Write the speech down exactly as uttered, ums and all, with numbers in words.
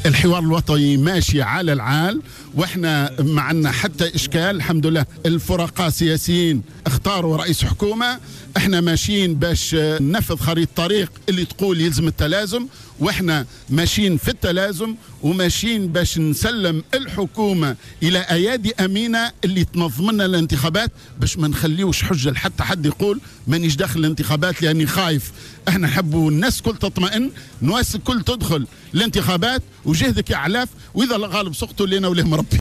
الحوار الوطني ماشي على العال، واحنا ما عندنا حتى اشكال. الحمد لله الفرقاء السياسيين اختاروا رئيس حكومه، احنا ماشيين باش ننفذ خريطه طريق اللي تقول يلزم التلازم، واحنا ماشيين في التلازم وماشيين باش نسلم الحكومه الى ايادي امينه اللي تنظم لنا الانتخابات، باش ما نخليوش حجه لحتى حد يقول مانيش داخل الانتخابات لاني خايف. احنا نحبوا الناس كل تطمئن، الناس الكل تدخل الانتخابات وجهدك يا علاف، واذا الغالب سقطوا لنا وليه مربي.